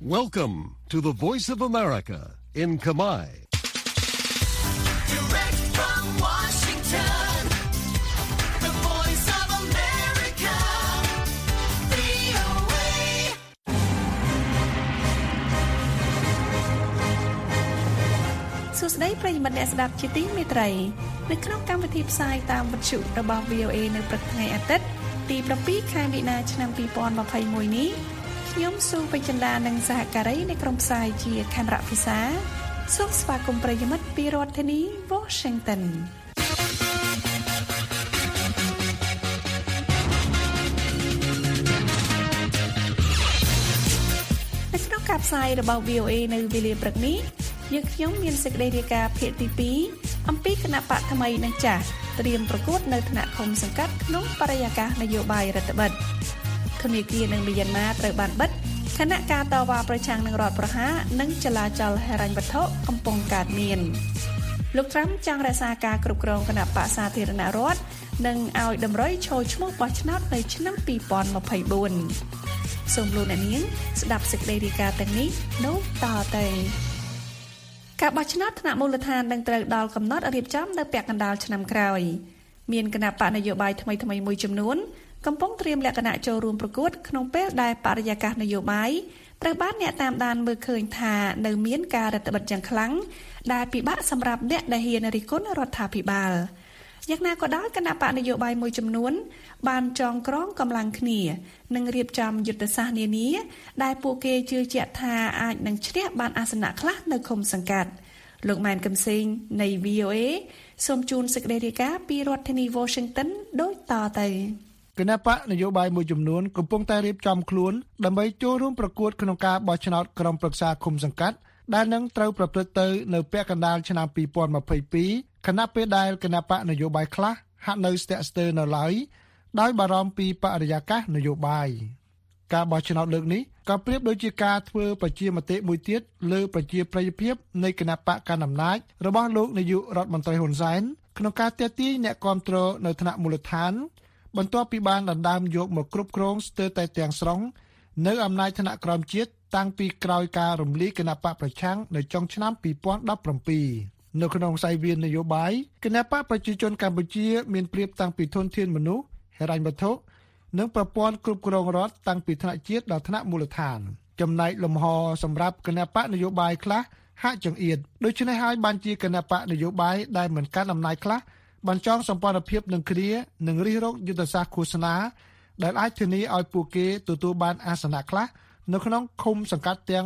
Welcome to the Voice of America in Kamai. Direct from Washington, the Voice of America, VOA. សួស្តីប្រិយមិត្តអ្នកស្ដាប់ជាទីមេត្រីនៅក្នុងកម្មវិធីផ្សាយតាមវិទ្យុរបស់ VOA នៅព្រឹកថ្ងៃអាទិត្យទី7 ខែមីនាឆ្នាំ2021នេះខ្ញុំស៊ូពេជ្រចិន្តានិងសហការីនៃក្រុមផ្សាយជាខណ្ឌរៈភិសាសូមស្វាគមន៍ប្រិយមិត្តពីរដ្ឋធានី Washington នៅក្នុងការផ្សាយរបស់ VOA នៅវេលាព្រឹកនេះយើងខ្ញុំមានសេចក្តីរាយការណ៍ភាគទី2អំពីគណៈបកថ្មីនិងចាស់ត្រៀមប្រកួតនៅថ្នាក់ឃុំសង្កាត់ក្នុងបរិយាកាសនយោបាយរដ្ឋបិទធនាគារនៅមីយ៉ាន់ម៉ាត្រូវបានបិទគណៈការតវ៉ាប្រឆាំងនឹងរដ្ឋប្រហារនិងចលាចលហិរញ្ញវត្ថុកំពុងកើតមានលោកត្រាំចង់រក្សាការគ្រប់គ្រងគណៈបកសាធារណរដ្ឋនិងឲ្យតម្រុយឈរឈ្មោះបោះឆ្នោតនៅឆ្នាំ2024សូមលោកអ្នកនាងស្ដាប់សេចក្តីរាយការណ៍ទាំងនេះនោះតទៅការបោះឆ្នោតថ្នាក់មូលដ្ឋាននឹងត្រូវដល់កំណត់រៀបចំនៅពាក់កណ្ដាលឆ្នាំក្រោយមានគណៈបកនយោបាយថ្មីៗមួយចំនួនកំពុងត្រៀមលក្ខណៈចូលរួមប្រកួតក្នុងពេលដែលបរិយាកាសនយោបាយត្រូវបានអ្នកតាមដានមើលឃើញថានៅមានការរដ្ឋបិទយ៉ាងខ្លាំងដែលពិបាកសម្រាប់អ្នកដែលហ៊ានរិះគន់រដ្ឋាភិបាលយ៉ាងណាក៏ដោយគណៈបកនយោបាយមួយចំនួនបានចងក្រងកម្លាំងគ្នានិងរៀបចំយុទ្ធសាស្ត្រនានាដែលពួកគេជឿជាក់ថាអាចនឹងឈ្នះបានអាសនៈខ្លះនៅឃុំសង្កាត់លោកម៉ែនកឹមសេងនៃ VOA សូមជូនសេចក្តីរាយការណ៍ពីរដ្ឋធានី Washington ដូចតទៅគណៈបកនយោបាយមួយចំនួនកំពុងតែរៀបចំខ្លួនដើម្បីចូលរួមប្រកួតក្នុងការបោះឆ្នោតក្រុមប្រឹក្សាឃុំសង្កាត់ដែលនឹងត្រូវប្រព្រឹត្តទៅនៅពាក់កណ្ដាលឆ្នាំ2022ខណៈពេលដែលគណៈបកនយោបាយខ្លះហាក់នៅស្ទាក់ស្ទើរនៅឡើយដោយបារម្ភពីបរិយាកាសនយោបាយការបោះឆ្នោតលើកនេះក៏ប្រៀបដូចជាការធ្វើប្រជាមតិមួយទៀតលើប្រជាប្រិយភាពនៃគណៈបកកណ្ដាលអំណាចរបស់លោកនាយករដ្ឋមន្ត្រីហ៊ុនសែនក្នុងការទាក់ទាញអ្នកគាំទ្រនៅថ្នាក់មូលដ្ឋានបន្ទាប់ពីបានដណ្ដើមយកមកគ្រប់គ្រងស្ទើរតែទាំងស្រុងនៅអំណាចថ្នាក់ក្រោមជាតិតាំងពីក្រោយការរំលាយគណៈបកប្រឆាំងនៅចុងឆ្នាំ2017នៅក្នុងខ្សែវាននយោបាយគណៈបកប្រជាជនកម្ពុជាមានប្រៀបតាំងពីធនធានមនុស្សហិរញ្ញវត្ថុនិងប្រព័ន្ធគ្រប់គ្រងរដ្ឋតាំងពីថ្នាក់ជាតិដល់ថ្នាក់មូលដ្ឋានចំណែកលំហសម្រាប់គណៈបកនយោបាយខ្លះហាក់ចង្អៀតដូច្នេះហើយបានជាគណៈបកនយោបាយដែលមិនកាន់អំណាចខ្លះបានចងសម្ព័ន្ធភាពនឹងគ្នានិងរិះរកយុទ្ធសាស្ត្រឃោសនាដែលអាចធានាឲ្យពួកគេទទួលបានអាសនៈខ្លះនៅក្នុងឃុំសង្កាត់ទាំង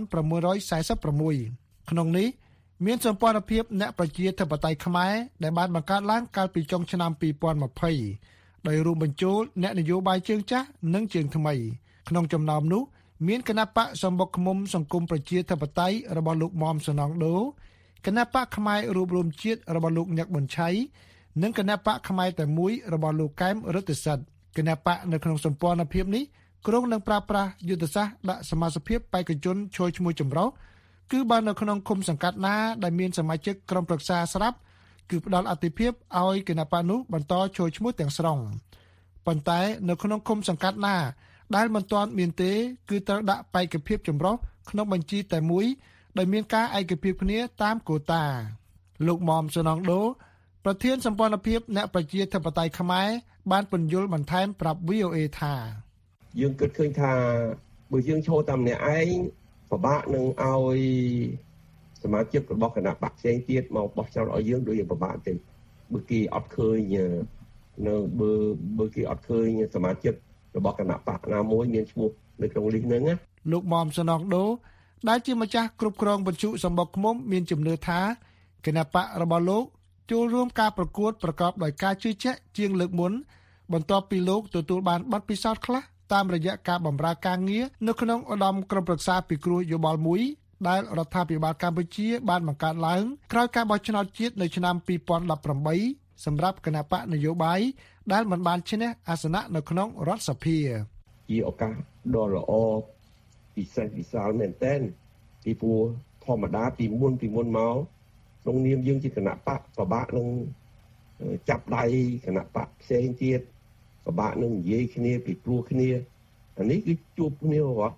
1646ក្នុងនេះមានសម្ព័ន្ធភាពអ្នកប្រជាធិបតេយ្យខ្មែរដែលបានបង្កើតឡើងកាលពីចុងឆ្នាំ2020ដោយរួមបញ្ចូលអ្នកនយោបាយជើងចាស់និងជើងថ្មីក្នុងចំណោមនោះមានគណៈបកសម្បុកឃុំសង្គមប្រជាធិបតេយ្យរបស់លោកមុំសនងដូគណៈបកផ្នែករួបរวมជាតិរបស់លោកញឹកប៊ុនឆៃនិងគណៈបកផ្នែកតែមួយរបស់លោកកែមរដ្ឋសិទ្ធិគណៈបកនៅក្នុងសម្ព័ន្ធភាពនេះក្រុងនឹងប្រើប្រាស់យុទ្ធសាស្ត្រដាក់សមាជិកបេក្ខជនចូលឈ្មោះចម្រុះគឺបាននៅក្នុងឃុំសង្កាត់ណាដែលមានសមាជិកក្រុមប្រឹក្សាស្រាប់គឺផ្ដល់អាទិភាពឲ្យគណៈបកនោះបន្តចូលឈ្មោះទាំងស្រុងប៉ុន្តែនៅក្នុងឃុំសង្កាត់ណាដែលមិនទាន់មានទេគឺត្រូវដាក់បេក្ខភាពចម្រុះក្នុងបញ្ជីតែមួយដោយមានការឯកភាពគ្នាតាមកូតាលោកមុំសនងដូប្រធានសម្ព័ន្ធភាពអ្នកប្រជាធិបតេយ្យខ្មែរបានពន្យល់បន្ថែមប្រាប់ VOA ថាយើងគិតឃើញថាបើយើងឈរតាមម្នាក់ឯងពិបាកនឹងឲ្យសមាជិករបស់គណៈបកផ្សេងទៀតមកបោះឆ្នោតឲ្យយើងដូចយើងពិបាកទេបើគេអត់ឃើញនៅបើគេអត់ឃើញសមាជិករបស់គណៈបកណាមួយមានឈ្មោះនៅក្នុងលីសហ្នឹងណាលោកមុំសនងដូដែលជាម្ចាស់គ្រប់គ្រងបញ្ជុសម្បុកឃុំមានជំនឿថាគណៈបករបស់លោកចូលរួមការប្រកួតប្រកបដោយការជឿជាក់ជាងលើកមុនបន្ទាប់ពីលោកទទួលបានបទពិសោធន៍ខ្លះតាមរយៈការបម្រើការងារនៅក្នុងឧត្តមក្រុមប្រឹក្សាពិគ្រោះយោបល់មួយដែលរដ្ឋាភិបាលកម្ពុជាបានបង្កើតឡើងក្រោយការបោះឆ្នោតជាតិនៅឆ្នាំ2018សម្រាប់គណៈបកនយោបាយដែលមិនបានឈ្នះអាសនៈនៅក្នុងរដ្ឋសភាជាឱកាសដ៏ល្អពិសេសវិសាលមែនទែនពីព្រោះធម្មតាពីមុនមកក្នុងនាមយើងជាគណៈបកពិបាកនឹងចាប់ដៃគណៈបកផ្សេងទៀតពិបាកនឹងនិយាយគ្នាពីព្រោះគ្នាអានេះគឺជួបគ្នា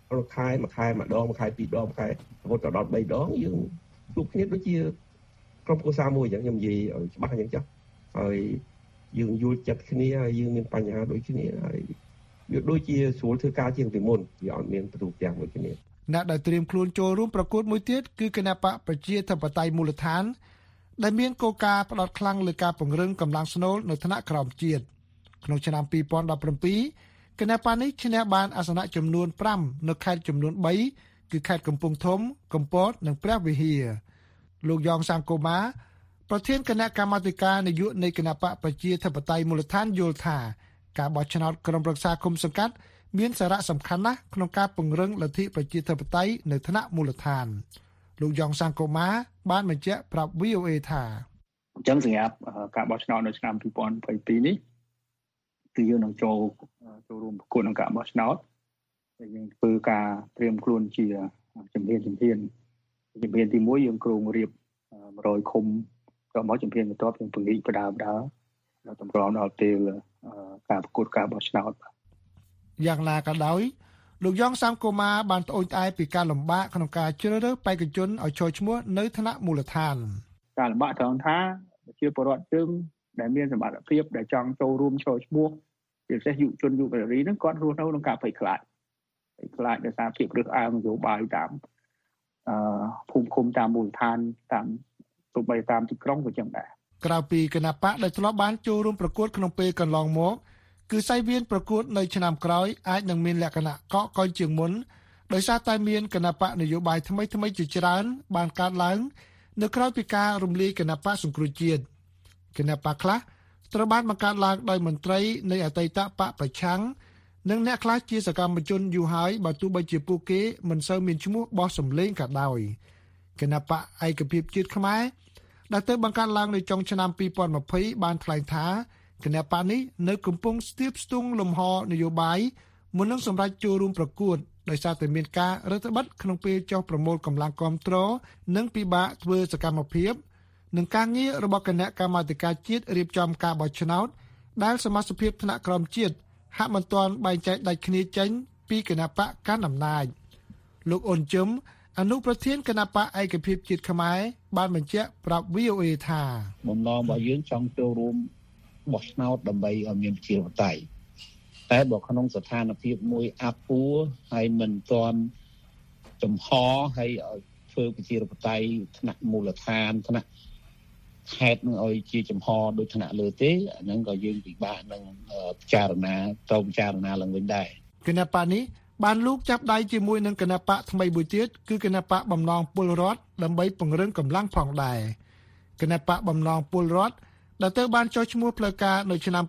មួយខែម្ដងមួយខែពីរដងមួយខែរហូតដល់3ដងយើងជួបគ្នាដូចជាក្រុមគ្រួសារមួយអញ្ចឹងខ្ញុំនិយាយឲ្យច្បាស់អញ្ចឹងចុះហើយយើងយល់ចិត្តគ្នាហើយយើងមានបញ្ហាដូចគ្នាហើយវាដូចជាស្រួលធ្វើការជាងពីមុនវាអត់មានប្រទូទាំងមួយគ្នាអ្នកដែលត្រៀមខ្លួនចូលរួមប្រកួតមួយទៀតគឺគណបកប្រជាធិបតេយ្យមូលដ្ឋានដែលមានគោលការណ៍ផ្ដោតខ្លាំងលើការពង្រឹងកម្លាំងស្នូលនៅថ្នាក់ក្រោមជាតិក្នុងឆ្នាំ2017គណបកនេះឈ្នះបានអាសនៈចំនួន5នៅខេត្តចំនួន3គឺខេត្តកំពង់ធំកំពតនិងព្រះវិហារលោកយ៉ងសង្គមាប្រធានគណៈកម្មាធិការនយោបាយនៃគណបកប្រជាធិបតេយ្យមូលដ្ឋានយល់ថាការបោះឆ្នោតក្រុមប្រឹក្សាគុំសង្កាត់មានសារៈសំខាន់ណាស់ក្នុងការពង្រឹងលទ្ធិប្រជាធិបតេយ្យនៅថ្នាក់មូលដ្ឋានលោកយ៉ងសង្គមាបានបញ្ជាក់ប្រាប់ VOA ថាអញ្ចឹងសម្រាប់ការបោះឆ្នោតនៅឆ្នាំ2022នេះគឺយើងនឹងចូលរួមប្រកួតក្នុងការបោះឆ្នោតហើយយើងធ្វើការត្រៀមខ្លួនជាជំហានទី1យើងគ្រោងរៀប100ឃុំក៏មកជំហានបន្ទាប់យើងពង្រីកបដាដល់តម្រង់ដល់ពេលការប្រកួតការបោះឆ្នោតយ៉ាងណាក៏ដោយលោកយ៉ងសង្គមាបានត្អូញត្អែពីការលំបាកក្នុងការជ្រើសរើសបេក្ខជនឲ្យចូលឈ្មោះនៅថ្នាក់មូលដ្ឋានការលំបាកត្រង់ថាប្រជាពលរដ្ឋយើងដែលមានសមត្ថភាពដែលចង់ចូលរួមចូលឈ្មោះជាពិសេសយុវជនយុវនារីហ្នឹងគាត់រស់នៅក្នុងការភ័យខ្លាចដោយសារភាពរើសអើងនយោបាយតាមភូមិឃុំតាមមូលដ្ឋានតាមទោះបីតាមទីក្រុងក៏ចឹងដែរក្រៅពីគណបកដែលធ្លាប់បានចូលរួមប្រកួតក្នុងពេលកន្លងមកគឺសៃវៀនប្រកួតនៅឆ្នាំក្រោយអាចនឹងមានលក្ខណៈកកកុញជាងមុនដោយសារតែមានគណបកនយោបាយថ្មីជាច្រើនបានកើតឡើងនៅក្រៅពីការរំលាយគណបកសង្គ្រោះជាតិគណបកខ្លះត្រូវបានបង្កើតឡើងដោយមន្ត្រីនៃអតីតបកប្រឆាំងនិងអ្នកខ្លះជាសកម្មជនយូរហើយបើទោះបីជាពួកគេមិនសូវមានឈ្មោះបោះសម្លេងក៏ដោយគណបកឯកភាពជាតិខ្មែរដែលទៅបង្កើតឡើងនៅចុងឆ្នាំ2020បានថ្លែងថាគណបកនេះនៅកំពុងស្ទាបស្ទង់លំហនយោបាយមុននឹងសម្រេចចូលរួមប្រកួតដោយសារតែមានការរដ្ឋបិទក្នុងពេលចុះប្រមូលកម្លាំងគាំទ្រនិងពិបាកធ្វើសកម្មភាពនឹងការងាររបស់គណៈកម្មាធិការជាតិរៀបចំការបោះឆ្នោតដែលសមាជិកថ្នាក់ក្រមជាតិហាក់មិនទាន់បែងចែកដាច់គ្នាចេញពីគណៈបកកាន់អំណាចលោកអ៊ុនជឹមអនុប្រធានគណៈបកឯកភាពជាតិខ្មែរបានបញ្ជាក់ប្រាប់ VOA ថាបំណងរបស់យើងចង់ចូលរួមបោះឆ្នោតដើម្បីឲ្យមានប្រជាធិបតេយ្យតែបើក្នុងស្ថានភាពមួយអាប់ពួរហើយមិនទាន់ចំហហើយឲ្យធ្វើប្រជាធិបតេយ្យថ្នាក់មូលដ្ឋានថ្នាក់ខេត្តនឹងឲ្យជាចំហដូចថ្នាក់លើទេអាហ្នឹងក៏យើងពិបាកនឹងពិចារណាឡើងវិញដែរគណៈបកនេះបានលូកចាប់ដៃជាមួយនឹងគណៈបកថ្មីមួយទៀតគឺគណៈបកបំណងពលរដ្ឋដើម្បីពង្រឹងកម្លាំងផងដែរគណៈបកបំណងពលរដ្ឋដែលទៅបានចុះឈ្មោះផ្លូវការនៅឆ្នាំ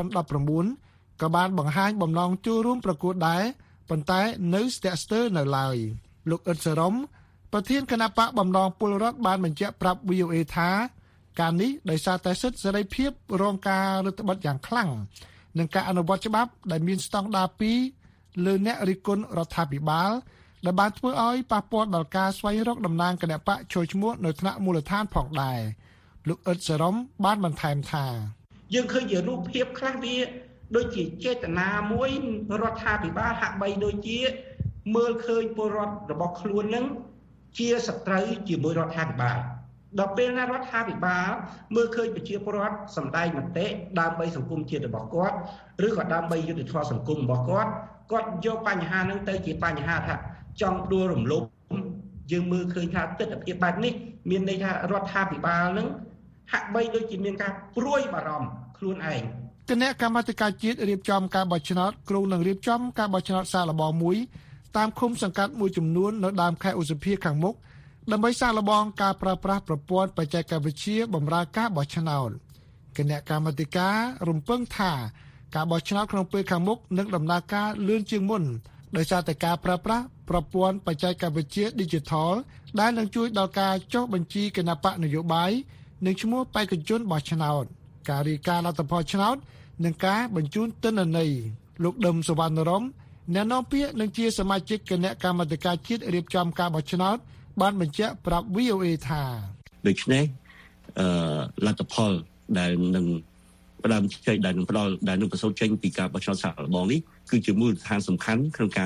2019ក៏បានបង្ហាញបំណងចូលរួមប្រកួតដែរប៉ុន្តែនៅស្ទាក់ស្ទើរនៅឡើយលោកអ៊ិតសរ៉ុមប្រធានគណៈបកបំណងពលរដ្ឋបានបញ្ជាក់ប្រាប់ VOA ថាការនេះដោយសារតែសិទ្ធិសេរីភាពរងការរឹតបន្តឹងយ៉ាងខ្លាំងនិងការអនុវត្តច្បាប់ដែលមានស្តង់ដារ2លើអ្នករិះគន់រដ្ឋាភិបាលដែលបានធ្វើឲ្យប៉ះពាល់ដល់ការស្វែងរកតំណែងគណៈបកចូលឈ្មោះនៅថ្នាក់មូលដ្ឋានផងដែរលោកអ៊ិតសរ៉ុមបានបន្ថែមថាយើងឃើញជារូបភាពខ្លះវាដូចជាចេតនាមួយរដ្ឋាភិបាលហាក់បីដូចជាមើលឃើញពលរដ្ឋរបស់ខ្លួននឹងជាសត្រូវជាមួយរដ្ឋាភិបាលដល់ពេលណារដ្ឋាភិបាលមើលឃើញប្រជាពលរដ្ឋសម្ដែងមតិដើម្បីសង្គមជាតិរបស់គាត់ឬក៏ដើម្បីយុត្តិធម៌សង្គមរបស់គាត់យកបញ្ហានឹងទៅជាបញ្ហាថាចង់ដួលរំលំយើងមើលឃើញថាទស្សនវិជ្ជាបែបនេះមានន័យថារដ្ឋាភិបាលនឹងហាក់បីដូចជាមានការព្រួយបារម្ភខ្លួនឯងគណៈកម្មាធិការជាតិរៀបចំការបោះឆ្នោតគ្រោងនឹងរៀបចំការបោះឆ្នោតសាកល្បងមួយតាមឃុំសង្កាត់មួយចំនួននៅដើមខែឧសភាខាងមុខដើម្បីសាកល្បងការប្រើប្រាស់ប្រព័ន្ធបច្ចេកវិទ្យាបម្រើការបោះឆ្នោតគណៈកម្មាធិការរំពឹងថាការបោះឆ្នោតក្នុងពេលខាងមុខនឹងដំណើរការលឿនជាងមុនដោយសារតែការប្រើប្រាស់ប្រព័ន្ធបច្ចេកវិទ្យា Digital ដែលនឹងជួយដល់ការចុះបញ្ជីគណៈបកនយោបាយនិងឈ្មោះបេក្ខជនបោះឆ្នោតការរាយការណ៍លទ្ធផលឆ្នោតនិងការបញ្ជូនទិន្នន័យលោកដឹមសវណ្ណរមអ្នកនាំពាក្យនិងជាសមាជិកគណៈកម្មាធិការជាតិរៀបចំការបោះឆ្នោតបានបញ្ជាក់ប្រាប់ VOA ថាដូច្នេះលទ្ធផលដែលនឹងផ្ដើមចេញដែលនឹងផ្ដល់ដែលនឹងប្រសូតចេញពីការបោះឆ្នោតសាកល្បងនេះគឺជាមូលដ្ឋានសំខាន់ក្នុងការ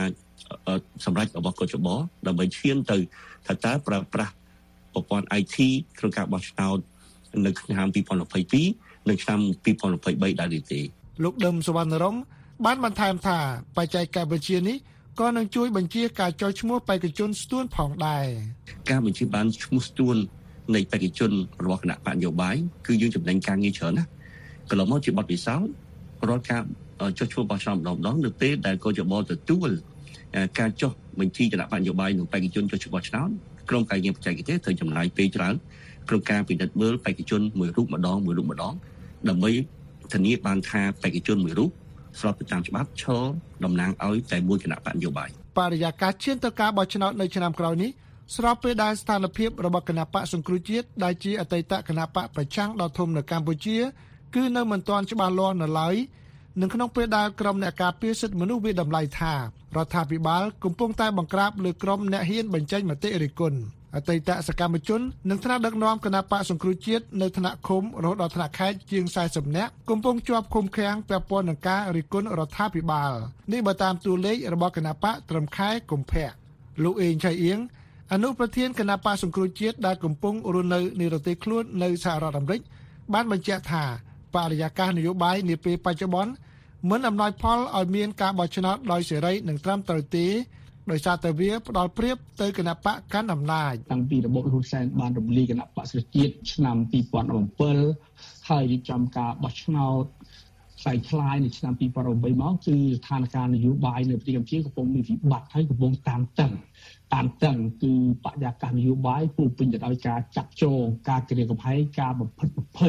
សម្រាប់របស់កោចបដើម្បីឈានទៅថាតើប្រើប្រាស់ប្រព័ន្ធ IT ក្នុងការបោះឆ្នោតនៅឆ្នាំ2022និងឆ្នាំ2023ដែរទេលោកដឹមសវណ្ណរមបានបន្ថែមថាបច្ចេកវិទ្យានេះក៏នឹងជួយបញ្ជាការចុះឈ្មោះបេក្ខជនស្ទួនផងដែរការបញ្ជាបានឈ្មោះស្ទួននៃបេក្ខជនរបស់គណៈបកនយោបាយគឺយើងចំណេញការងារច្រើនណាស់កន្លងមកជាបទពិសោធន៍រាល់ការចុះឈ្មោះបោះឆ្នោតម្ដងនៅពេលដែលកោចបទទួលការចុះបញ្ជីគណៈបកនយោបាយនិងបេក្ខជនចុះឈ្មោះបោះឆ្នោតក្រុមការងារបច្ចេកទេសត្រូវចំណាយពេលច្រើនក្នុងការពិនិត្យមើលបេក្ខជនមួយរូបម្ដងដើម្បីធានាបានថាបេក្ខជនមួយរូបស្របទៅតាមច្បាប់ឈរតំណាងឲ្យតែមួយគណៈបកនយោបាយបរិយាកាសឈានទៅការបោះឆ្នោតនៅឆ្នាំក្រោយនេះស្របពេលដែលស្ថានភាពរបស់គណៈបកសង្គ្រោះជាតិដែលជាអតីតគណៈបកប្រឆាំងដ៏ធំនៅកម្ពុជាគឺនៅមិនទាន់ច្បាស់លាស់នៅឡើយនិងក្នុងពេលដែលក្រុមអ្នកការពារសិទ្ធិមនុស្សវាតម្លៃថារដ្ឋាភិបាលកំពុងតែបង្ក្រាបលើក្រុមអ្នកហ៊ានបញ្ចេញមតិរិះគន់អតីតសកម្មជននិងថ្នាក់ដឹកនាំគណៈបកសង្គ្រោះជាតិនៅថ្នាក់ឃុំរហូតដល់ថ្នាក់ខេត្តជាង40នាក់កំពុងជាប់ឃុំឃាំងពាក់ព័ន្ធនឹងការរិះគន់រដ្ឋាភិបាលនេះបើតាមតួលេខរបស់គណៈបកត្រឹមខែកុម្ភៈលោកអេងឆៃអៀងអនុប្រធានគណៈបកសង្គ្រោះជាតិដែលកំពុងរស់នៅនិរទេសខ្លួននៅសហរដ្ឋអាមេរិកបានបញ្ជាក់ថាបរិយាកាសនយោបាយនាពេលបច្ចុប្បន្នមិនអំណោយផលឲ្យមានការបោះឆ្នោតដោយសេរីនិងត្រឹមត្រូវទេដោយសារតែវាផ្ដល់ព្រៀបទៅគណៈបកកាន់អំណាចតាំងពីរបបហ៊ុនសែនបានរំលាយគណៈបកប្រជាជាតិឆ្នាំ2017ហើយរៀបចំការបោះឆ្នោតខ្លាយនៅឆ្នាំ2023មកគឺស្ថានភាពនយោបាយនៅប្រទេសកម្ពុជាកំពុងមានវិបត្តិហើយកំពុងតានតឹងគឺបរិយាកាសនយោបាយពោពេញទៅដោយការចាក់ចងការគិតកំហែងការបំផិតបំភ័យ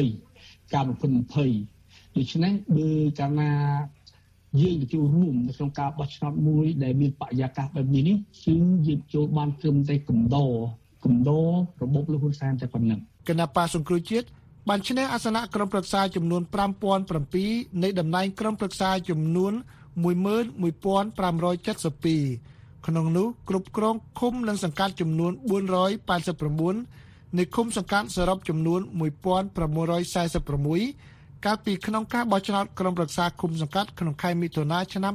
ដូច្នេះបើកាលណាយើងទៅចូលរួមនៅក្នុងការបោះឆ្នោតមួយដែលមានបរិយាកាសបែបនេះគឺយើងចូលបានត្រឹមតែកំដររបបលោកហ៊ុនសែនតែប៉ុណ្ណឹងគណៈបកសង្គ្រោះជាតិបានឈ្នះអាសនៈក្រុមប្រឹក្សាចំនួន 5007 នៃតំណែងក្រុមប្រឹក្សាចំនួន 11572 ក្នុងនោះគ្រប់គ្រងឃុំនិងសង្កាត់ចំនួន 489 នៃឃុំសង្កាត់សរុបចំនួន 1646 កាលពីក្នុងការបោះឆ្នោតក្រុមប្រឹក្សាឃុំសង្កាត់ក្នុងខែមិថុនាឆ្នាំ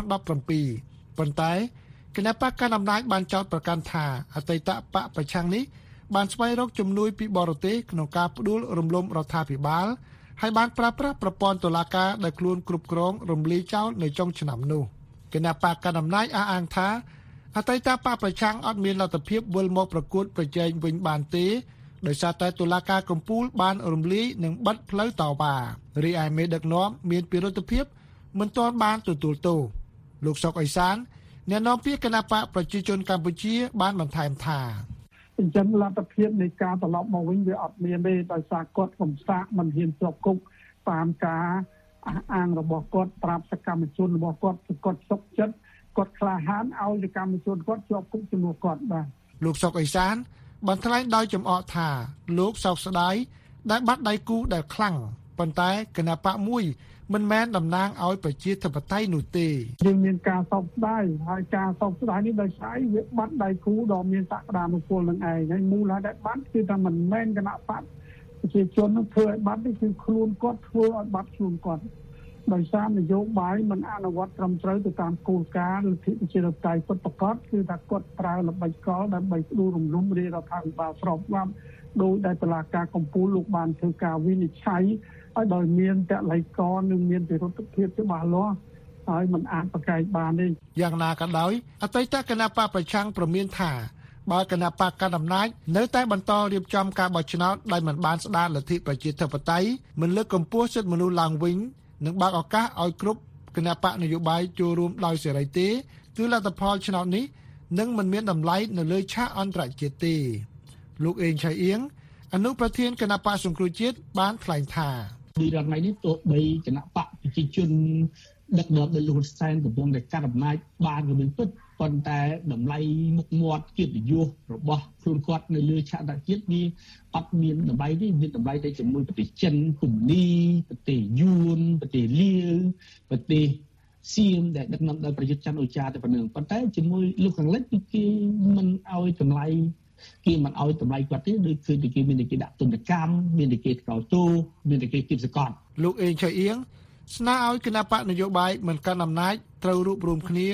2017ប៉ុន្តែគណៈបកកណ្ដាលអំណាចបានចោទប្រកាន់ថាអតីតបកប្រឆាំងនេះបានស្វែងរកជំនួយពីបរទេសក្នុងការផ្ដួលរំលំរដ្ឋាភិបាលហើយបានប្រើប្រាស់ប្រព័ន្ធតុលាការដែលខ្លួនគ្រប់គ្រងរំលាយចោលនៅចុងឆ្នាំនោះគណៈបកកណ្ដាលអំណាចអះអាងថាអតីតបកប្រឆាំងអត់មានលទ្ធភាពវិលមកប្រកួតប្រជែងវិញបានទេដោយសារតែតុលាការកំពូលបានរំលាយនិងបិទផ្លូវតវ៉ារីឯមេដឹកនាំមានពិរុទ្ធភាពមិនទាន់បានទទួលទោសលោកសុកអេសានអ្នកនាំពាក្យគណៈបកប្រជាជនកម្ពុជាបានបន្ថែមថាអញ្ចឹងលទ្ធភាពនៃការត្រឡប់មកវិញវាអត់មានទេដោយសារគាត់កំសាកមិនហ៊ានជាប់គុកតាមការអះអាងរបស់គាត់ប្រាប់សកម្មជនរបស់គាត់សុខចិត្តគាត់ក្លាហានឲ្យសកម្មជនគាត់ជាប់គុកជំនួសគាត់បាទលោកសុកអេសានបានថ្លែងដោយចំអកថាលោកសោកស្ដាយដែលបាត់ដៃគូដែលខ្លាំងប៉ុន្តែគណៈបកមួយមិនមែនតំណាងឲ្យប្រជាធិបតេយ្យនោះទេយើងមានការសោកស្ដាយហើយការសោកស្ដាយនេះដោយសារវាបាត់ដៃគូដ៏មានសក្តានុពលនឹងឯងហើយមូលហេតុដែលបាត់គឺថាមិនមែនគណៈបកប្រជាជននឹងធ្វើឲ្យបាត់ទេគឺខ្លួនគាត់ធ្វើឲ្យបាត់ខ្លួនគាត់ដោយសារនយោបាយមិនអនុវត្តត្រឹមត្រូវទៅតាមគោលការណ៍លទ្ធិប្រជាធិបតេយ្យពិតប្រាកដគឺថាគាត់ប្រើល្បិចកលដើម្បីផ្ដួលរំលំរាជរដ្ឋាភិបាលស្របច្បាប់ដោយដែលតុលាការកំពូលលោកបានធ្វើការវិនិច្ឆ័យឲ្យដោយមានតល័យកនិងមានវិរុទ្ធភាពច្បាស់លាស់ហើយមិនអាចប្រកែកបានទេយ៉ាងណាក៏ដោយអតីតគណៈបកប្រឆាំងប្រមានថាបើគណៈបកកណ្ដាលអំណាចនៅតែបន្តរៀបចំការបោះឆ្នោតដោយមិនបានស្ដារលទ្ធិប្រជាធិបតេយ្យមិនលើកកម្ពស់សិទ្ធិមនុស្សឡើងវិញនិងបើកឱកាសឲ្យគ្រប់គណៈបកនយោបាយចូលរួមដោយសេរីទេគឺលទ្ធផលឆ្នោតនេះនឹងមិនមានតម្លៃនៅលើឆាកអន្តរជាតិទេលោកអេងឆៃអៀងអនុប្រធានគណៈបកសង្គ្រោះជាតិបានថ្លែងថាពីរដ្ឋថ្ងៃនេះទោះបីគណៈបកប្រជាជនដឹកនាំដោយលោកហ៊ុនសែនកំពុងតែកាត់អំណាចបានក៏មានពិតប៉ុន្តែតម្លៃមុខមាត់កិត្តិយសរបស់ខ្លួនគាត់នៅលើឆាកអន្តរជាតិវាអត់មានតម្លៃទេមានតម្លៃតែជាមួយប្រទេសចិនគំនីប្រទេសយួនប្រទេសលាវប្រទេសសៀមដែលដឹកនាំដោយប្រយុទ្ធច័ន្ទអូចាតែប៉ុណ្ណឹងប៉ុន្តែជាមួយលោកខាងលិចគេមិនឲ្យតម្លៃគាត់ទេដូចគឺគេមានតែគេដាក់ទណ្ឌកម្មមានតែគេកោតទោសមានតែគេគៀបសកលលោកអេងឆៃអៀងស្នើឲ្យគណៈបកនយោបាយមិនកាន់អំណាចត្រូវរួបរวมគ្នា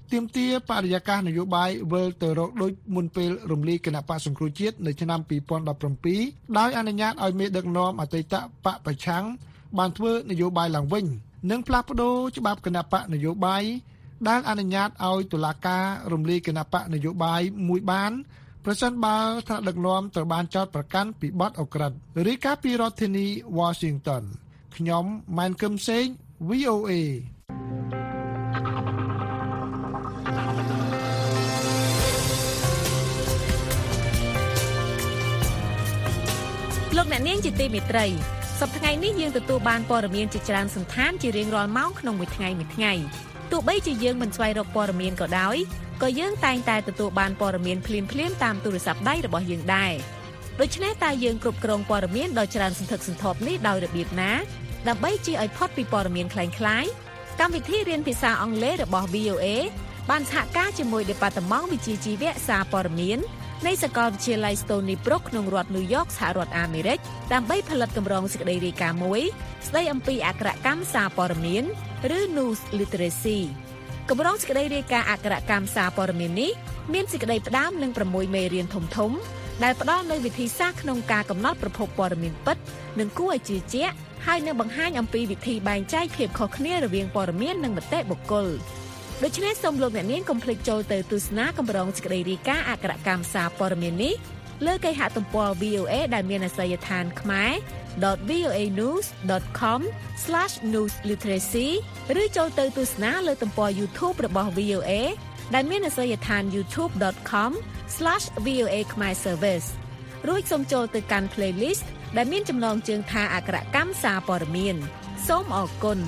ទាមទារបរិយាកាសនយោបាយវិលទៅរកដូចមុនពេលរំលាយគណៈបកសង្គ្រោះជាតិនៅឆ្នាំ2017ដោយអនុញ្ញាតឲ្យមេដឹកនាំអតីតបកប្រឆាំងបានធ្វើនយោបាយឡើងវិញនិងផ្លាស់ប្ដូរច្បាប់គណៈបកនយោបាយដែលអនុញ្ញាតឲ្យតុលាការរំលាយគណៈបកនយោបាយមួយបានប្រសិនបើថ្នាក់ដឹកនាំត្រូវបានចោទប្រកាន់ពីបទឧក្រិដ្ឋរាយការណ៍ពីរដ្ឋធានី Washington ខ្ញុំម៉ែនគឹមសេង VOA លោកអ្នកនាងជាទីមេត្រីសប្តាហ៍នេះយើងទទួលបានព័ត៌មានជាច្រើនសន្តានជារៀងរាល់ម៉ោងក្នុងមួយថ្ងៃទោះបីជាយើងមិនស្វែងរកព័ត៌មានក៏ដោយក៏យើងតែងតែទទួលបានព័ត៌មានភ្លាមៗតាមទូរស័ព្ទដៃរបស់យើងដែរដូច្នេះតើយើងគ្រប់គ្រងព័ត៌មានដ៏ច្រើនសន្ធឹកសន្ធាប់នេះដោយរបៀបណាដើម្បីជៀសឲ្យផុតពីព័ត៌មានคล้ายៗកម្មវិធីរៀនភាសាអង់គ្លេសរបស់ VOA បានសហការជាមួយ Department វិជ្ជាជីវៈសារព័ត៌មាននៃសាកលវិទ្យាល័យ Stony Brook ក្នុងរដ្ឋ New York សហរដ្ឋអាមេរិកដើម្បីផលិតកម្រងសេចក្តីរាយការណ៍មួយស្តីអំពីអក្ខរកម្មសារព័ត៌មានឬ News Literacy កម្រងសេចក្តីរាយការណ៍អក្ខរកម្មសារព័ត៌មាននេះមានសេចក្តីផ្ដើមនឹង6មេរៀនធំៗដែលផ្ដល់នូវវិធីសាស្ត្រក្នុងការកំណត់ប្រភពព័ត៌មានពិតនិងគួរឲ្យជឿជាក់ហើយនឹងបង្ហាញអំពីវិធីបែងចែកភាពខុសគ្នារវាងព័ត៌មាននិងមតិបុគ្គលដូច្នេះសូមលោកអ្នកនាងកុំភ្លេចចូលទៅទស្សនាកម្រងសេចក្តីរាយការណ៍អក្ខរកម្មសារព័ត៌មាននេះលើគេហទំព័រ VOA ដែលមានអាសយដ្ឋានkhmer.voanews.com/newsliteracy ឬចូលទៅទស្សនាលើទំព័រ YouTube របស់ VOA ដែលមានអាសយដ្ឋាន youtube.com/VOA Khmer Service រួចសូមចូលទៅកាន់ playlist ដែលមានចំណងជើងថាអក្ខរកម្មសារព័ត៌មានសូមអរគុណ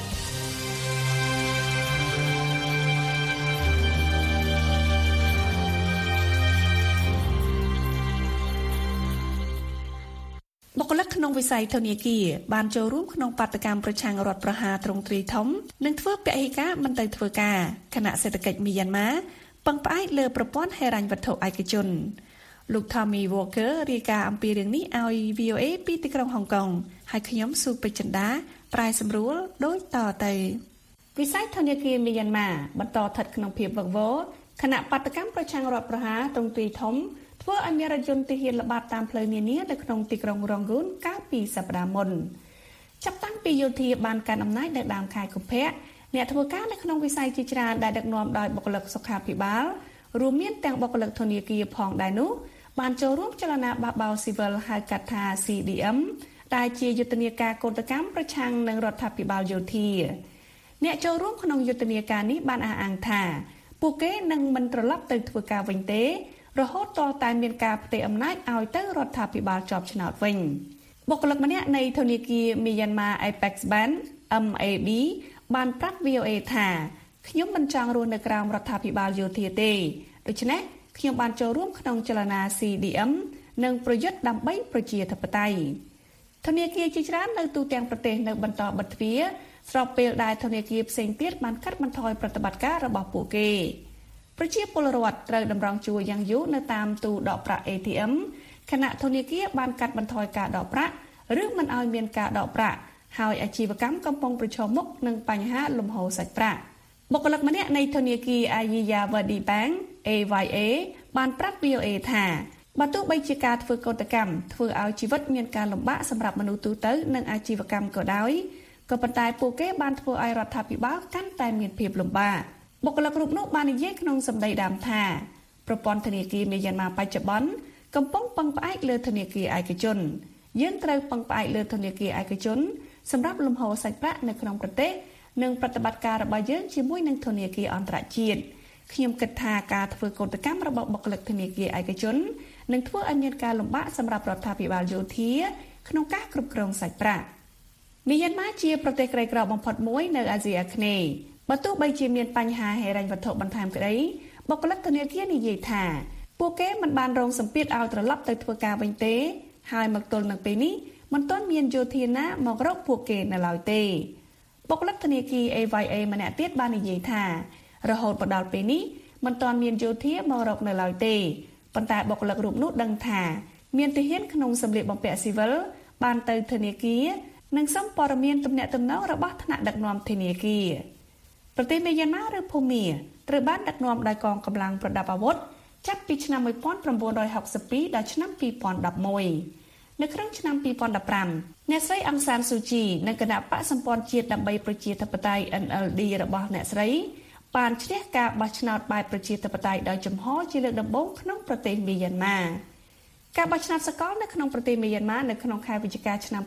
បុគ្គលិកក្នុងវិស័យធនាគារបានចូលរួមក្នុងបាតកម្មប្រឆាំងរដ្ឋប្រហារទ្រង់ទ្រាយធំនិងធ្វើពហិការមិនទៅធ្វើការគណៈសេដ្ឋកិច្ចមីយ៉ាន់ម៉ាពឹងផ្អែកលើប្រព័ន្ធហិរញ្ញវត្ថុឯកជនលោក Tommy Walker រាយការណ៍អំពីរឿងនេះឲ្យ VOA ពីទីក្រុងហុងកុងហើយខ្ញុំស៊ូពេជ្រចិន្តាប្រែសម្រួលដូចតទៅវិស័យធនាគារមីយ៉ាន់ម៉ាបន្តស្ថិតក្នុងភាពវឹកវរគណៈបាតកម្មប្រឆាំងរដ្ឋប្រហារទ្រង់ទ្រាយធំធ្វើឲ្យមានរថយន្តទាហានល្បាតតាមផ្លូវនានានៅក្នុងទីក្រុងរ៉ុងហ្គូនកាលពីសប្តាហ៍មុនចាប់តាំងពីយោធាបានកាន់អំណាចនៅដើមខែកុម្ភៈអ្នកធ្វើការនៅក្នុងវិស័យជាច្រើនដែលដឹកនាំដោយបុគ្គលិកសុខាភិបាលរួមមានទាំងបុគ្គលិកធនាគារផងដែរនោះបានចូលរួមចលនាបះបោរស៊ីវិលហៅកាត់ថា CDM ដែលជាយុទ្ធនាការកោតកម្មប្រឆាំងនឹងរដ្ឋាភិបាលយោធាអ្នកចូលរួមក្នុងយុទ្ធនាការនេះបានអះអាងថាពួកគេនឹងមិនត្រឡប់ទៅធ្វើការវិញទេរហូតតតែមានការផ្ទេរអំណាចឲ្យទៅរដ្ឋាភិបាលជាប់ឆ្នោតវិញបុគ្គលិកម្នាក់នៃធនាគារ Myanmar Apex Bank MAB បានប្រាប់ VOA ថាខ្ញុំមិនចង់រស់នៅក្រោមរដ្ឋាភិបាលយោធាទេដូច្នេះខ្ញុំបានចូលរួមក្នុងចលនា CDM និងប្រយុទ្ធដើម្បីប្រជាធិបតេយ្យធនាគារជាច្រើននៅទូទាំងប្រទេសនៅបន្តបិទទ្វារស្របពេលដែលធនាគារផ្សេងទៀតបានកាត់បន្ថយប្រតិបត្តិការរបស់ពួកគេប្រជាពលរដ្ឋត្រូវតម្រង់ជួរយ៉ាងយូរនៅតាមទូដកប្រាក់ ATM ខណៈធនាគារបានកាត់បន្ថយការដកប្រាក់ឬមិនឲ្យមានការដកប្រាក់ហើយអាជីវកម្មកំពុងប្រឈមមុខនឹងបញ្ហាលំហូរសាច់ប្រាក់បុគ្គលិកម្នាក់នៃធនាគារ Ayeyarwady Bank AYA បានប្រាប់ VOA ថាបើទោះបីជាការធ្វើកោតកម្មធ្វើឲ្យជីវិតមានការលំបាកសម្រាប់មនុស្សទូទៅនិងអាជីវកម្មក៏ដោយក៏ប៉ុន្តែពួកគេបានធ្វើឲ្យរដ្ឋាភិបាលកាន់តែមានភាពលំបាកបុគ្គលិករូបនោះបាននិយាយក្នុងសម្ដីដើមថាប្រព័ន្ធធនាគារមីយ៉ាន់ម៉ាបច្ចុប្បន្នកំពុងពឹងផ្អែកលើធនាគារឯកជនយើងត្រូវពឹងផ្អែកលើធនាគារឯកជនសម្រាប់លំហូរសាច់ប្រាក់នៅក្នុងប្រទេសនិងប្រតិបត្តិការរបស់យើងជាមួយនឹងធនាគារអន្តរជាតិខ្ញុំគិតថាការធ្វើកោតកម្មរបស់បុគ្គលិកធនាគារឯកជននឹងធ្វើឲ្យមានការលំបាកសម្រាប់រដ្ឋាភិបាលយោធាក្នុងការគ្រប់គ្រងសាច់ប្រាក់មីយ៉ាន់ម៉ាជាប្រទេសក្រីក្របំផុតមួយនៅអាស៊ីអាគ្នេយ៍បើទោះបីជាមានបញ្ហាហិរញ្ញវត្ថុបន្ថែមក្តីបុគ្គលិកធនាគារនិយាយថាពួកគេមិនបានរងសម្ពាធឲ្យត្រឡប់ទៅធ្វើការវិញទេហើយមកទល់នឹងពេលនេះមិនទាន់មានយោធាណាមករកពួកគេនៅឡើយទេបុគ្គលិកធនាគារ AYA ម្នាក់ទៀតបាននិយាយថារហូតមកដល់ពេលនេះមិនទាន់មានយោធាមករកនៅឡើយទេប៉ុន្តែបុគ្គលិករូបនោះដឹងថាមានទាហានក្នុងសម្លៀកបំពាក់ស៊ីវិលបានទៅធនាគារនិងសុំព័ត៌មានទំនាក់ទំនងរបស់ថ្នាក់ដឹកនាំធនាគារប្រទេសមីយ៉ាន់ម៉ាឬភូមាត្រូវបានដឹកនាំដោយកងកម្លាំងប្រដាប់អាវុធចាប់ពីឆ្នាំ1962ដល់ឆ្នាំ2011នៅក្នុងឆ្នាំ2015អ្នកស្រីអង្សានស៊ូជីនិងគណៈបកសម្ព័ន្ធជាតិដើម្បីប្រជាធិបតេយ្យ NLD របស់អ្នកស្រីបានឈ្នះការបោះឆ្នោតបែបប្រជាធិបតេយ្យដោយចំហជាលើកដំបូងក្នុងប្រទេសមីយ៉ាន់ម៉ាការបោះឆ្នោតសកលនៅក្នុងប្រទេសមីយ៉ាន់ម៉ានៅក្នុងខែវិច្ឆិកាឆ្នាំ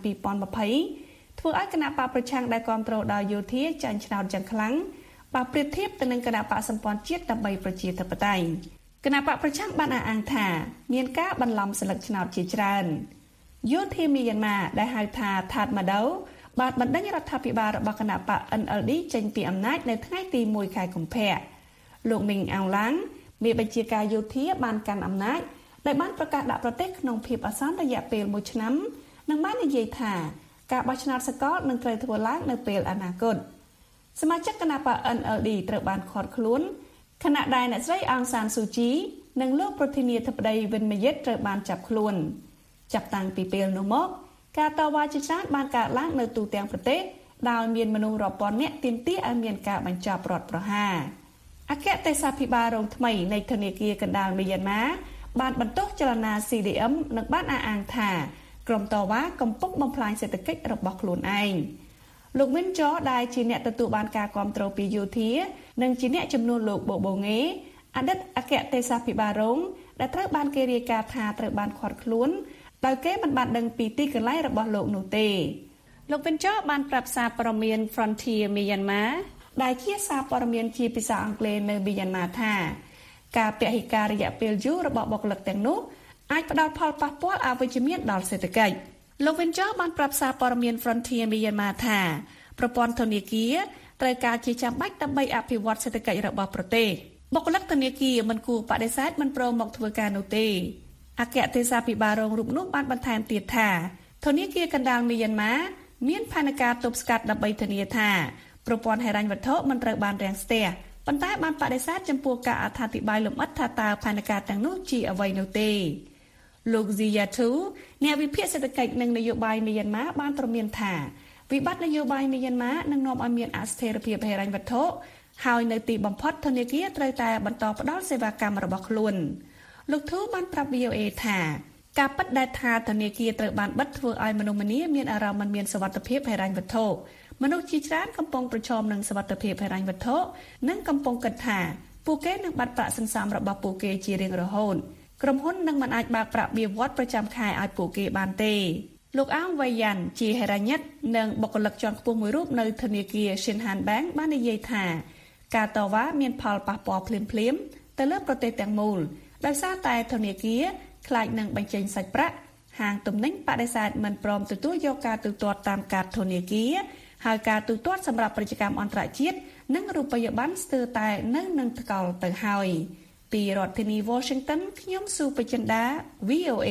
2020ធ្វើឲ្យគណៈបកប្រឆាំងដែលគ្រប់គ្រងដោយយោធាចាញ់ឆ្នោតយ៉ាងខ្លាំងបើប្រៀបធៀបទៅនឹងគណៈបកសម្ព័ន្ធជាតិដើម្បីប្រជាធិបតេយ្យគណៈបកប្រឆាំងបានអះអាងថាមានការបន្លំសិលឹកឆ្នោតជាច្រើនយោធាមីយ៉ាន់ម៉ាដែលហៅថាថាតម៉ាដូបានបណ្ដេញរដ្ឋាភិបាលរបស់គណៈបក NLD ចេញពីអំណាចនៅថ្ងៃទី1ខែកុម្ភៈលោកមីងអងឡាំងមេបញ្ជាការយោធាបានកាន់អំណាចដែលបានប្រកាសដាក់ប្រទេសក្នុងភាពអាសន្នរយៈពេល1ឆ្នាំនិងបាននិយាយថាការបោះឆ្នោតសកលនឹងត្រូវធ្វើឡើងនៅពេលអនាគតសមាជិកគណៈបក NLD ត្រូវបានឃាត់ខ្លួនខណៈដែលអ្នកស្រីអង្សានស៊ូជីនិងលោកប្រធានាធិបតីវិនម៉ាយិតត្រូវបានចាប់ខ្លួនចាប់តាំងពីពេលនោះមកការតវ៉ាជាច្រើនបានកើតឡើងនៅទូទាំងប្រទេសដោយមានមនុស្សរាប់ពាន់នាក់ទាមទារឲ្យមានការបញ្ចប់រដ្ឋប្រហារអគ្គទេសាភិបាលរងថ្មីនៃធនាគារកណ្ដាលមីយ៉ាន់ម៉ាបានបន្ទោសចលនា CDM និងបានអះអាងថាក្រុមតវ៉ាកំពុងបំផ្លាញសេដ្ឋកិច្ចរបស់ខ្លួនឯងលោកវិនចដែលជាអ្នកទទួលបានការគាំទ្រពីយោធានិងជាអ្នកចំនួនលោកបូបូងេអតីតអគ្គទេសាភិបាលរងដែលត្រូវបានគេរាយការណ៍ថាត្រូវបានឃាត់ខ្លួនដោយគេមិនបានដឹងពីទីកន្លែងរបស់លោកនោះទេលោកវិនចបានប្រាប់សារព័ត៌មាន Frontier Myanmar ដែលជាសារព័ត៌មានជាភាសាអង់គ្លេសនៅមីយ៉ាន់ម៉ាថាការពហិការរយៈពេលយូររបស់បុគ្គលិកទាំងនោះអាចផ្ដល់ផលប៉ះពាល់អវិជ្ជមានដល់សេដ្ឋកិច្ចលោកវិនចបានប្រាប់សារព័ត៌មាន Frontier Myanmar ថាប្រព័ន្ធធនាគារត្រូវការជាចាំបាច់ដើម្បីអភិវឌ្ឍសេដ្ឋកិច្ចរបស់ប្រទេសបុគ្គលិកធនាគារមិនគួរបដិសេធមិនព្រមមកធ្វើការនោះទេអគ្គទេសាភិបាលរងរូបនោះបានបន្ថែមទៀតថាធនាគារកណ្ដាលមីយ៉ាន់ម៉ាមានផែនការទប់ស្កាត់ដើម្បីធានាថាប្រព័ន្ធហិរញ្ញវត្ថុមិនត្រូវបានរាំងស្ទះប៉ុន្តែបានបដិសេធចំពោះការអត្ថាធិប្បាយលម្អិតថាតើផែនការទាំងនោះជាអ្វីនោះទេលោក Ziyatu អ្នកវិភាគសេដ្ឋកិច្ចនិងនយោបាយមីយ៉ាន់ម៉ាបានព្រមានថាវិបត្តិនយោបាយមីយ៉ាន់ម៉ានឹងនាំឲ្យមានអស្ថិរភាពហិរញ្ញវត្ថុហើយនៅទីបំផុតធនាគារត្រូវតែបន្តផ្តល់សេវាកម្មរបស់ខ្លួនលោកធូបានប្រាប់ VOA ថាការពិតដែលថាធនាគារត្រូវបានបិទធ្វើឲ្យមនុស្សម្នាមានអារម្មណ៍មិនមានសុវត្ថិភាពហិរញ្ញវត្ថុមនុស្សជាច្រើនកំពុងប្រឈមនឹងសុវត្ថិភាពហិរញ្ញវត្ថុនិងកំពុងគិតថាពួកគេនឹងបាត់ប្រាក់សន្សំរបស់ពួកគេជារៀងរហូតក្រុមហ៊ុននឹងមិនអាចបើកប្រាក់បៀវត្សប្រចាំខែឲ្យពួកគេបានទេលោកអងវ៉ៃយ៉ាន់ជាហិរញ្ញិតនិងបុគ្គលិកជាន់ខ្ពស់មួយរូបនៅធនាគារ Shinhan Bank បាននិយាយថាការតវ៉ាមានផលប៉ះពាល់ភ្លាមៗទៅលើប្រទេសទាំងមូលដោយសារតែធនាគារខ្លាចនឹងបញ្ចេញសាច់ប្រាក់ហាងទំនិញបដិសេធមិនព្រមទទួលយកការទូទាត់តាមកាតធនាគារហើយការទូទាត់សម្រាប់ពាណិជ្ជកម្មអន្តរជាតិនិងរូបិយប័ណ្ណស្ទើរតែនៅនឹងថ្កល់ទៅហើយពីរដ្ឋធានី Washington ខ្ញុំស៊ូបចិន្តា VOA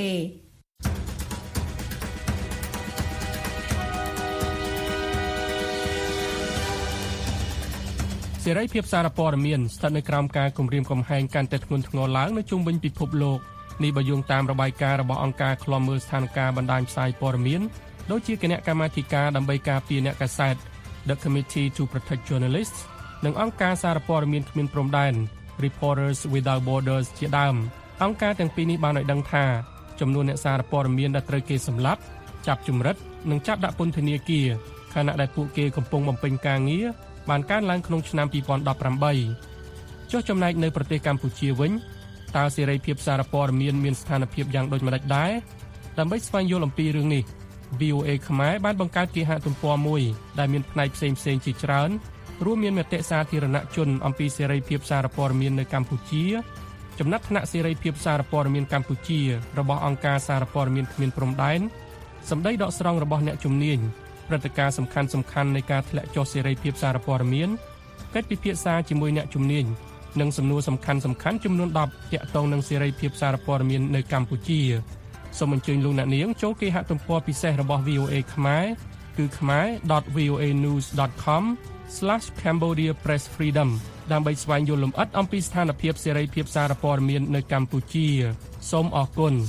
សេរីភាពសារព័ត៌មានស្ថិតនៅក្រោមការគំរាមកំហែងកាន់តែធ្ងន់ធ្ងរឡើងនៅជុំវិញពិភពលោកនេះបើយោងតាមរបាយការណ៍របស់អង្គការឃ្លាំមើលស្ថានភាពបណ្ដាញផ្សាយព័ត៌មានដូចជាគណៈកម្មាធិការដើម្បីការពារអ្នកកាសែត The Committee to Protect Journalists និងអង្គការសារព័ត៌មានគ្មានព្រំដែន Reporters Without Borders ជាដើមអង្គការទាំងពីរនេះបានឲ្យដឹងថាចំនួនអ្នកសារព័ត៌មានដែលត្រូវគេសម្លាប់ចាប់ជំរិតនិងចាប់ដាក់ពន្ធនាគារខណៈដែលពួកគេកំពុងបំពេញការងារបានកើនឡើងក្នុងឆ្នាំ2018ចុះចំណែកនៅប្រទេសកម្ពុជាវិញតើសេរីភាពសារព័ត៌មានស្ថានភាពយ៉ាងដូចម្តេចដែរដើម្បីស្វែងយល់អំពីរឿងនេះ VOA ខ្មែរបានបង្កើតគេហទំព័រមួយដែលមានផ្នែកផ្សេងៗជាច្រើនរួមមានមតិសាធារណជនអំពីសេរីភាពសារព័ត៌មាននៅកម្ពុជាចំណាត់ថ្នាក់សេរីភាពសារព័ត៌មានកម្ពុជារបស់អង្គការសារព័ត៌មានគ្មានព្រំដែនសម្ដីដកស្រង់របស់អ្នកជំនាញព្រឹត្តិការណ៍សំខាន់ៗនៃការធ្លាក់ចុះសេរីភាពសារព័ត៌មានកិច្ចពិភាក្សាជាមួយអ្នកជំនាញនិងសំណួរសំខាន់ៗចំនួន10ទាក់ទងនឹងសេរីភាពសារព័ត៌មាននៅកម្ពុជាសូមអញ្ជើញលោកអ្នកនាងចូលគេហទំព័រពិសេសរបស់ VOA ខ្មែរគឺ khmer.voanews.com/Cambodia Press Freedom ដើម្បីស្វែងយល់លម្អិតអំពីស្ថានភាពសេរីភាពសារព័ត៌មាននៅកម្ពុជាសូមអរគុណ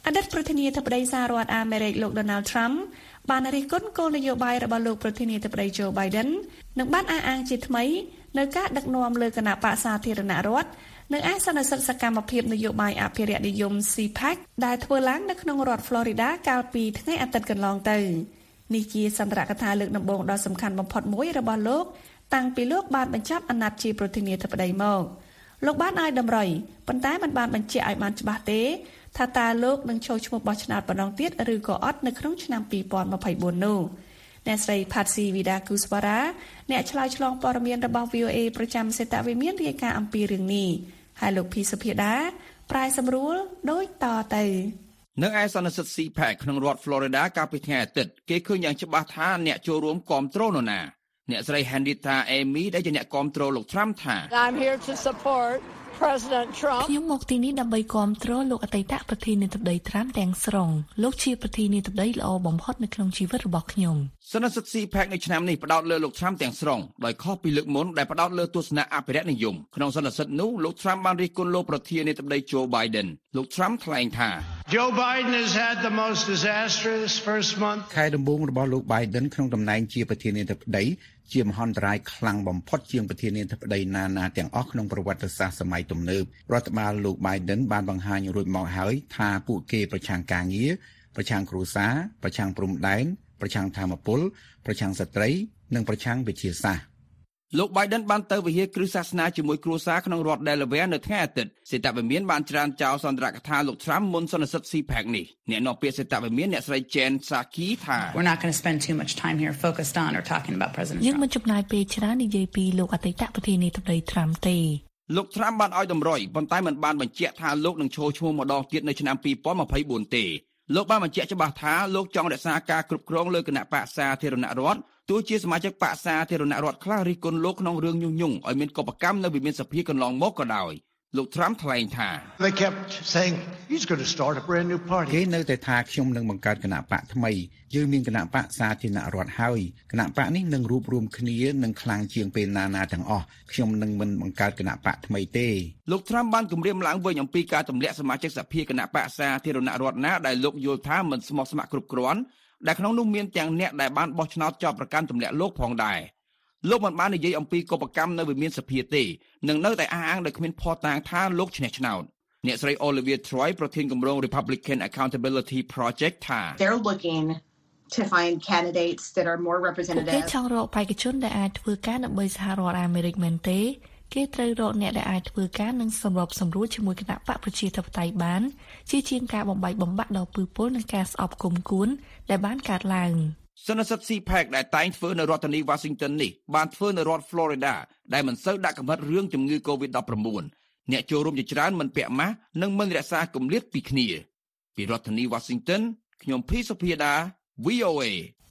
អតីតប្រធានាធិបតីសហរដ្ឋអាមេរិកលោក Donald Trump បានរិះគន់គោលនយោបាយរបស់លោកប្រធានាធិបតី Joe Biden និងបានអះអាងជាថ្មីនៅការដឹកនាំលើគណៈបក្សសាធារណរដ្ឋនៅឯសន្និសីទសកម្មភាពនយោបាយអភិរក្សនិយម CPAC ដែលធ្វើឡើងនៅក្នុងរដ្ឋ Florida កាលពីថ្ងៃអាទិត្យកន្លងទៅនេះជាសន្ទរកថាលើកដំបូងដ៏សំខាន់បំផុតមួយរបស់លោកតាំងពីលោកបានបញ្ចប់អាណត្តិជាប្រធានាធិបតីមកលោកបានឲ្យតម្រុយប៉ុន្តែមិនបានបញ្ជាក់ឲ្យបានច្បាស់ទេថាតើលោកនឹងចូលឈ្មោះបោះឆ្នោតម្ដងទៀតឬក៏អត់នៅក្នុងឆ្នាំ2024នោះអ្នកស្រី Patsy Widakuswara អ្នកឆ្លើយឆ្លងព័ត៌មានរបស់ VOA ប្រចាំសេតវិមានរាយការណ៍អំពីរឿងនេះហើយលោកភីសុភាដាប្រាយសម្រួលដូចតទៅនៅឯសន្និសីទ CPAC ក្នុងរដ្ឋ Florida កាលពីថ្ងៃអាទិត្យគេឃើញយ៉ាងច្បាស់ថាអ្នកចូលរួមគាំទ្រនរណាអ្នកស្រី Hendita Amy ដែលជាអ្នកគាំទ្រលោក Trump ថា I'm here to support President Trump ខ្ញុំមកទីនេះដើម្បីគាំទ្រលោកអតីតប្រធានាធិបតី Trump ទាំងស្រុងលោកជាប្រធានាធិបតីល្អបំផុតនៅក្នុងជីវិតរបស់ខ្ញុំសន្និសីទ CPAC នៅឆ្នាំនេះផ្ដោតលើលោក Trump ទាំងស្រុងដោយខុសពីលើកមុនដែលផ្ដោតលើទស្សនៈអភិរក្សនិយមក្នុងសន្និសីទនោះលោក Trump បានរិះគន់លោកប្រធានាធិបតី Joe Biden លោក Trump ថ្លែងថា Joe Biden has had the most disastrous first month ខែដំបូងរបស់លោក Biden ក្នុងតំណែងជាប្រធានាធិបតីជាមហន្តរាយខ្លាំងបំផុតជាងប្រធានាធិបតីណាទាំងអស់ក្នុងប្រវត្តិសាស្ត្រសម័យទំនើបរដ្ឋបាលលោក Biden បានបង្ហាញរួចមកហើយថាពួកគេប្រឆាំងការងារប្រឆាំងគ្រួសារប្រឆាំងព្រំដែនប្រឆាំងធម្មពលប្រឆាំងស្ត្រីនិងប្រឆាំងវិទ្យាសាស្ត្រលោក Biden បានទៅវិហារគ្រឹះសាសនាជាមួយគ្រួសារក្នុងរដ្ឋ Delaware នៅថ្ងៃអាទិត្យសេតវិមានបានច្រានចោលសន្ទរកថាលោក Trump មុនសន្និសីទ CPAC នេះអ្នកនាំពាក្យសេតវិមានអ្នកស្រី Jen Psaki ថា We're not going to spend too much time here focused on or talking about President Trump យើងមិនចំណាយពេលច្រើននិយាយពីលោកអតីតប្រធានាធិបតី Trump ទេលោក Trump បានឲ្យតម្រុយប៉ុន្តែមិនបានបញ្ជាក់ថាលោកនឹងចូលឈ្មោះម្ដងទៀតនៅឆ្នាំ2024ទេលោកបានបញ្ជាក់ច្បាស់ថាលោកចង់រក្សាការគ្រប់គ្រងលើគណៈបក្សសាធារណរដ្ឋទោះជាសមាជិកបក្សសាធារណរដ្ឋខ្លះរិះគន់លោកក្នុងរឿងញុះញង់ឲ្យមានកុបកម្មនៅវិមានសភាកន្លងមកក៏ដោយលោក Trump ថ្លែងថា They kept saying he's going to start a brand new party គេនៅតែថាខ្ញុំនឹងបង្កើតគណៈបកថ្មីយើងមានគណៈបកសាធារណរដ្ឋហើយគណៈបកនេះនឹងរួបរวมគ្នានឹងខ្លាំងជាងពេលណាទាំងអស់ខ្ញុំនឹងមិនបង្កើតគណៈបកថ្មីទេលោក Trump បានគម្រាមឡើងវិញអំពីការទម្លាក់សមាជិកសភាគណៈបកសាធារណរដ្ឋណាដែលលោកយល់ថាមិនស្មោះស្ម័គ្រគ្រប់គ្រាន់ដែលក្នុងនោះមានទាំងអ្នកដែលបានបោះឆ្នោតចោទប្រកាន់ទម្លាក់លោកផងដែរលោកមិនបាននិយាយអំពីកុបកម្មនៅវិមានសភាទេនឹងនៅតែអះអាងដោយគ្មានភស្តុតាងថាលោកឈ្នះឆ្នោតអ្នកស្រី Olivia Troy ប្រធានគម្រោង Republican Accountability Project ថា They're looking to find candidates that are more representative គេចង់រកបេក្ខជនដែលអាចធ្វើការដើម្បីសហរដ្ឋអាមេរិកមែនទេគេត្រូវរកអ្នកដែលអាចធ្វើការនិងសម្របសម្រួលជាមួយគណៈបកប្រជាធិបតេយ្យបានជាជាងការបំបែកបំបាក់ដ៏ពើពុលនិងការស្អប់គុំគួនដែលបានកើតឡើងសន្និសីទ CPAC ដែលតែងធ្វើនៅរដ្ឋធានី Washington នេះបានធ្វើនៅរដ្ឋ Florida ដែលមិនសូវដាក់កម្រិតរឿងជំងឺ COVID-19 អ្នកចូលរួមជាច្រើនមិនពាក់ម៉ាស់និងមិនរក្សាគម្លាតពីគ្នាពីរដ្ឋធានី Washington ខ្ញុំភីសុភាដា VOA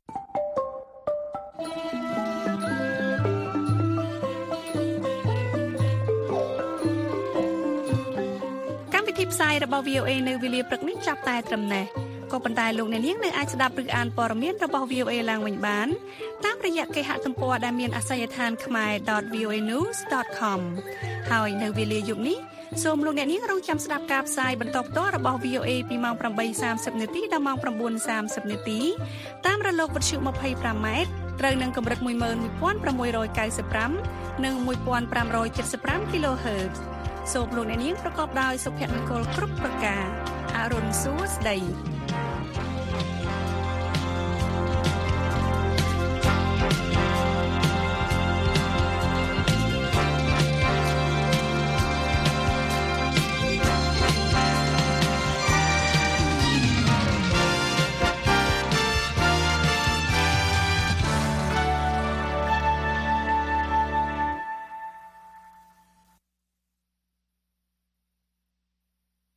កម្មវិធីផ្សាយរបស់ VOA នៅវេលាព្រឹកនេះចាប់តែត្រឹមនេះក៏ប៉ុន្តែលោកអ្នកនាងនៅអាចស្ដាប់ឬអានព័ត៌មានរបស់ VOA ឡើងវិញបានតាមរយៈគេហទំព័រដែលមានអាសយដ្ឋាន khmer.voanews.com ហើយនៅវេលាយប់នេះសូមលោកអ្នកនាងរងចាំស្ដាប់ការផ្សាយបន្តផ្ទាល់របស់ VOA ពីម៉ោង 8:30 នាទីដល់ម៉ោង 9:30 នាទីតាមរលកវិទ្យុ 25 ម៉ែត្រត្រូវនឹងកម្រិត 11695 និង 1575 kHz សូមលោកអ្នកនាងប្រកបដោយសុភមង្គលគ្រប់ប្រការអរុនសួស្ដី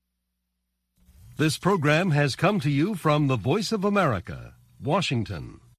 This program has come to you from the Voice of America, Washington.